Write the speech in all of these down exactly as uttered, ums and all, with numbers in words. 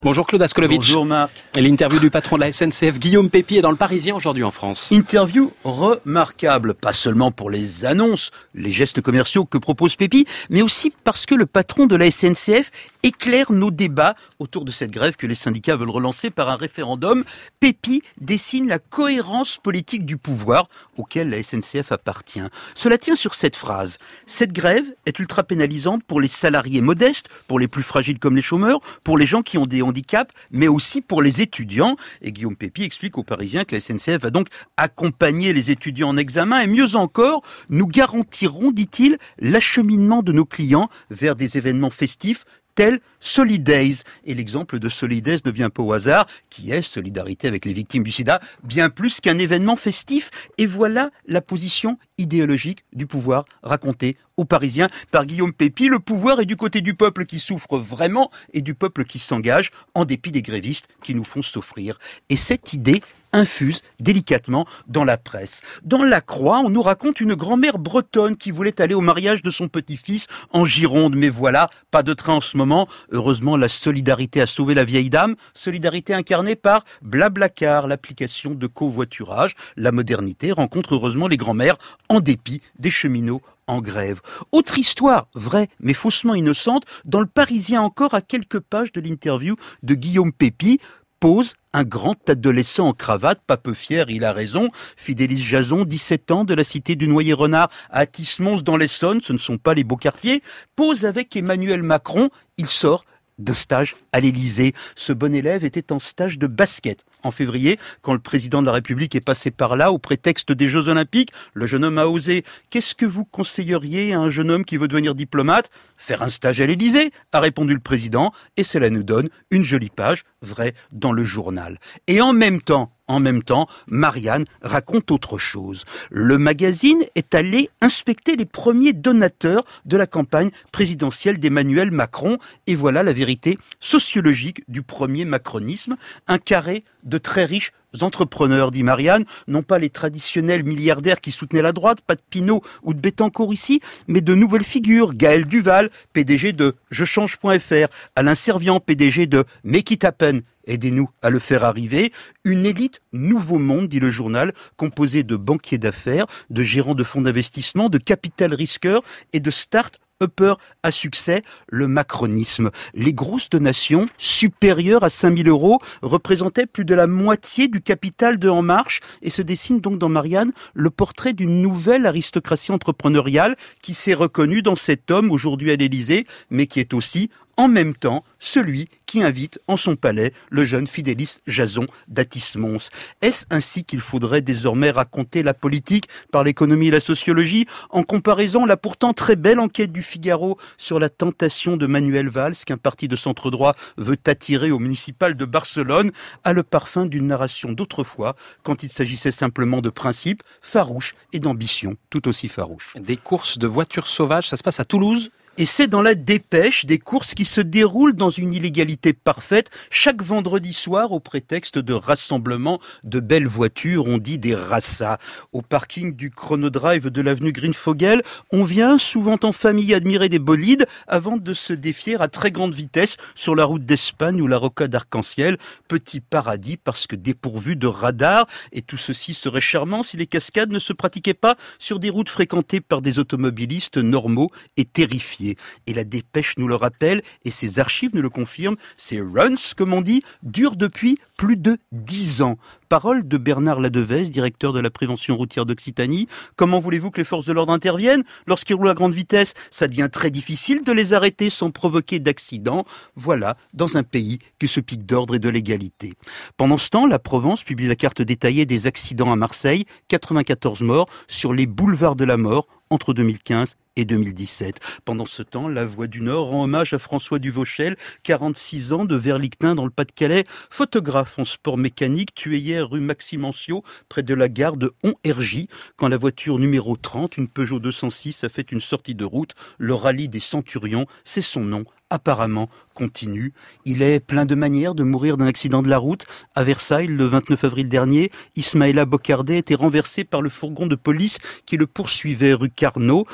Bonjour Claude Askolovitch. Bonjour Marc. L'interview du patron de la S N C F, Guillaume Pépi, est dans le Parisien aujourd'hui en France. Interview remarquable, pas seulement pour les annonces, les gestes commerciaux que propose Pépi, mais aussi parce que le patron de la S N C F éclaire nos débats autour de cette grève que les syndicats veulent relancer par un référendum. Pépi dessine la cohérence politique du pouvoir auquel la S N C F appartient. Cela tient sur cette phrase. Cette grève est ultra pénalisante pour les salariés modestes, pour les plus fragiles comme les chômeurs, pour les gens qui ont des handicap, mais aussi pour les étudiants. Et Guillaume Pépi explique aux Parisiens que la S N C F va donc accompagner les étudiants en examen et mieux encore, nous garantirons, dit-il, l'acheminement de nos clients vers des événements festifs tel Solidays. Et l'exemple de Solidays ne vient pas au hasard, qui est solidarité avec les victimes du sida, bien plus qu'un événement festif. Et voilà la position idéologique du pouvoir racontée aux Parisiens par Guillaume Pépi. Le pouvoir est du côté du peuple qui souffre vraiment et du peuple qui s'engage en dépit des grévistes qui nous font souffrir. Et cette idée infuse délicatement dans la presse. Dans La Croix, on nous raconte une grand-mère bretonne qui voulait aller au mariage de son petit-fils en Gironde. Mais voilà, pas de train en ce moment. Heureusement, la solidarité a sauvé la vieille dame. Solidarité incarnée par Blablacar, l'application de covoiturage. La modernité rencontre heureusement les grands-mères en dépit des cheminots en grève. Autre histoire, vraie mais faussement innocente, dans le Parisien encore à quelques pages de l'interview de Guillaume Pépi, pose un grand adolescent en cravate, pas peu fier, il a raison. Fidélis Jason, dix-sept ans, de la cité du Noyer-Renard à Tismons dans l'Essonne, ce ne sont pas les beaux quartiers, pose avec Emmanuel Macron, il sort d'un stage à l'Élysée. Ce bon élève était en stage de basket en février, quand le président de la République est passé par là au prétexte des Jeux Olympiques. Le jeune homme a osé. Qu'est-ce que vous conseilleriez à un jeune homme qui veut devenir diplomate ? Faire un stage à l'Élysée, a répondu le président, et cela nous donne une jolie page, vraie, dans le journal. Et en même temps, En même temps, Marianne raconte autre chose. Le magazine est allé inspecter les premiers donateurs de la campagne présidentielle d'Emmanuel Macron. Et voilà la vérité sociologique du premier macronisme. Un carré de très riches entrepreneurs, dit Marianne, non pas les traditionnels milliardaires qui soutenaient la droite, pas de Pinault ou de Bettencourt ici, mais de nouvelles figures. Gaël Duval, P D G de Je Change point F R, Alain Servian, P D G de Make It Happen. Aidez-nous à le faire arriver. Une élite nouveau monde, dit le journal, composée de banquiers d'affaires, de gérants de fonds d'investissement, de capital risqueurs et de start upper à succès, le macronisme. Les grosses donations, supérieures à cinq mille euros, représentaient plus de la moitié du capital de En Marche et se dessine donc dans Marianne le portrait d'une nouvelle aristocratie entrepreneuriale qui s'est reconnue dans cet homme aujourd'hui à l'Élysée, mais qui est aussi en même temps celui qui invite en son palais le jeune Fidélis Jason d'Atis-Mons. Est-ce ainsi qu'il faudrait désormais raconter la politique par l'économie et la sociologie? En comparaison, la pourtant très belle enquête du Figaro sur la tentation de Manuel Valls, qu'un parti de centre-droit veut attirer au municipal de Barcelone, a le parfum d'une narration d'autrefois, quand il s'agissait simplement de principes farouches et d'ambitions tout aussi farouches. Des courses de voitures sauvages, ça se passe à Toulouse ? Et c'est dans la Dépêche des courses qui se déroulent dans une illégalité parfaite chaque vendredi soir au prétexte de rassemblements de belles voitures, on dit des rassas. Au parking du Chronodrive de l'avenue Greenfogel, on vient souvent en famille admirer des bolides avant de se défier à très grande vitesse sur la route d'Espagne ou la rocade arc-en-ciel. Petit paradis parce que dépourvu de radar, et tout ceci serait charmant si les cascades ne se pratiquaient pas sur des routes fréquentées par des automobilistes normaux et terrifiés. Et la Dépêche nous le rappelle, et ses archives nous le confirment, ces runs, comme on dit, durent depuis plus de dix ans. Parole de Bernard Ladevèze, directeur de la prévention routière d'Occitanie. Comment voulez-vous que les forces de l'ordre interviennent? Lorsqu'ils roulent à grande vitesse, ça devient très difficile de les arrêter sans provoquer d'accidents. Voilà, dans un pays qui se pique d'ordre et de légalité. Pendant ce temps, la Provence publie la carte détaillée des accidents à Marseille, quatre-vingt-quatorze morts sur les boulevards de la mort entre deux mille quinze et deux mille dix-sept. Pendant ce temps, La Voix du Nord rend hommage à François Duvauchel, quarante-six ans, de Verlictin dans le Pas-de-Calais, photographe en sport mécanique, tué hier rue Maxime Ancio, près de la gare de Hon-Hergy, quand la voiture numéro trente, une Peugeot deux cent six, a fait une sortie de route. Le rallye des Centurions, c'est son nom, apparemment continue. Il est plein de manières de mourir d'un accident de la route. À Versailles, le vingt-neuf avril dernier, Ismaïla Bocardet était renversé par le fourgon de police qui le poursuivait rue Carnot. Il est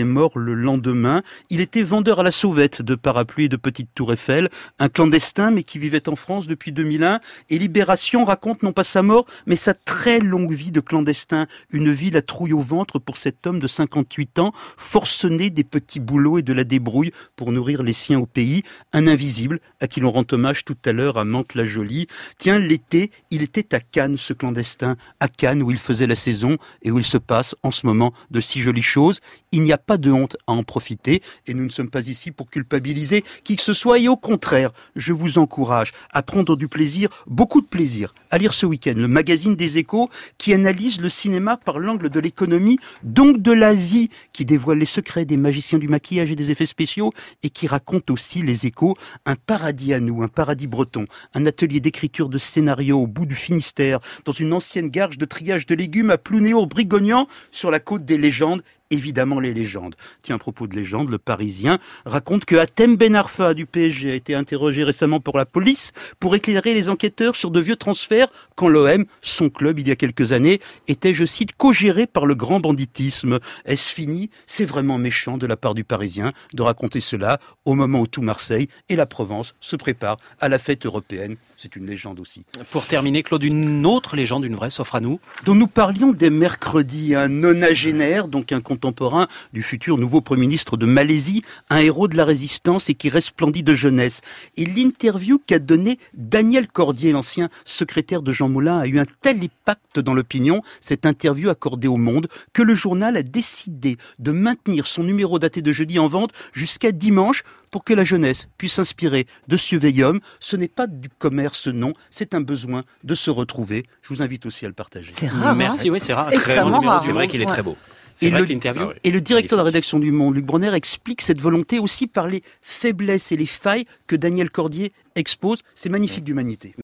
mort le lendemain. Il était vendeur à la sauvette de parapluies et de petites tours Eiffel, un clandestin mais qui vivait en France depuis deux mille un. Et Libération raconte non pas sa mort, mais sa très longue vie de clandestin. Une vie la trouille au ventre pour cet homme de cinquante-huit ans, forcené des petits boulots et de la débrouille pour nourrir les siens au pays. Un invisible à qui l'on rend hommage tout à l'heure à Mantes-la-Jolie. Tiens, l'été, il était à Cannes, ce clandestin, à Cannes où il faisait la saison et où il se passe en ce moment de si jolies choses. Il n'y a pas de honte à en profiter et nous ne sommes pas ici pour culpabiliser qui que ce soit et au contraire, je vous encourage à prendre du plaisir, beaucoup de plaisir, à lire ce week-end le magazine des Échos qui analyse le cinéma par l'angle de l'économie, donc de la vie, qui dévoile les secrets des magiciens du maquillage et des effets spéciaux et qui raconte aussi les Échos, un paradis à nous, un paradis breton, un atelier d'écriture de scénario au bout du Finistère, dans une ancienne garge de triage de légumes à Plounéour-Brigognan, sur la côte des légendes. Évidemment les légendes. Tiens, à propos de légendes, le Parisien raconte que Hatem Ben Arfa du P S G a été interrogé récemment par la police pour éclairer les enquêteurs sur de vieux transferts quand l'O M, son club il y a quelques années, était, je cite, co-géré par le grand banditisme. Est-ce fini? C'est vraiment méchant de la part du Parisien de raconter cela au moment où tout Marseille et la Provence se préparent à la fête européenne. C'est une légende aussi. Pour terminer, Claude, une autre légende, une vraie, s'offre à nous. Dont nous parlions dès mercredi, un nonagénaire, donc un contemporain du futur nouveau Premier ministre de Malaisie, un héros de la résistance et qui resplendit de jeunesse. Et l'interview qu'a donnée Daniel Cordier, l'ancien secrétaire de Jean Moulin, a eu un tel impact dans l'opinion, cette interview accordée au Monde, que le journal a décidé de maintenir son numéro daté de jeudi en vente jusqu'à dimanche, pour que la jeunesse puisse s'inspirer de ce vieil homme. Ce n'est pas du commerce, non, c'est un besoin de se retrouver. Je vous invite aussi à le partager. C'est rare. Merci, hein oui, c'est rare. Extrêmement Très bon numéro. rare. C'est vrai qu'il est Ouais. très beau. C'est Et vrai le- que l'interview. Ah ouais. Et le directeur de la Magnifique. rédaction du Monde, Luc Bronner, explique cette volonté aussi par les faiblesses et les failles que Daniel Cordier expose. C'est magnifique d'humanité.